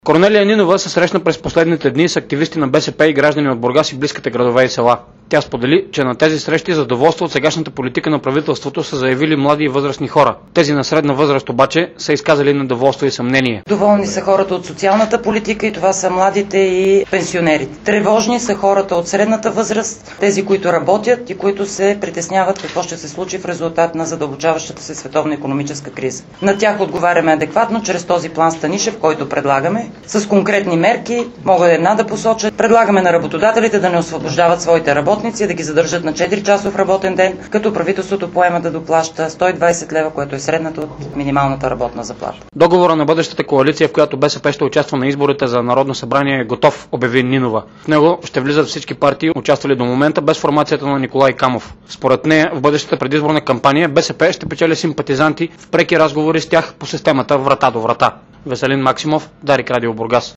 Корнелия Нинова се срещна през последните дни с активисти на БСП и граждани от Бургас и близките градове и села. Тя сподели, че на тези срещи задоволство от сегашната политика на правителството са заявили млади и възрастни хора. Тези на средна възраст обаче са изказали недоволство и съмнение. Доволни са хората от социалната политика и това са младите и пенсионерите. Тревожни са хората от средната възраст, тези, които работят и които се притесняват какво ще се случи в резултат на задълбочаващата се световна икономическа криза. На тях отговаряме адекватно чрез този план Станишев, който предлагаме. С конкретни мерки, мога една да посоча. Предлагаме на работодателите да не освобождават своите работници, да ги задържат на 4-часов работен ден, като правителството поема да доплаща 120 лева, което е средната от минималната работна заплата. Договора на бъдещата коалиция, в която БСП ще участва на изборите за Народно събрание, е готов, обяви Нинова. В него ще влизат всички партии, участвали до момента, без формацията на Николай Камов. Според нея, в бъдещата предизборна кампания БСП ще печели симпатизанти в преки разговори с тях по системата врата до врата. Веселин Максимов, Дарик Радио Бургас.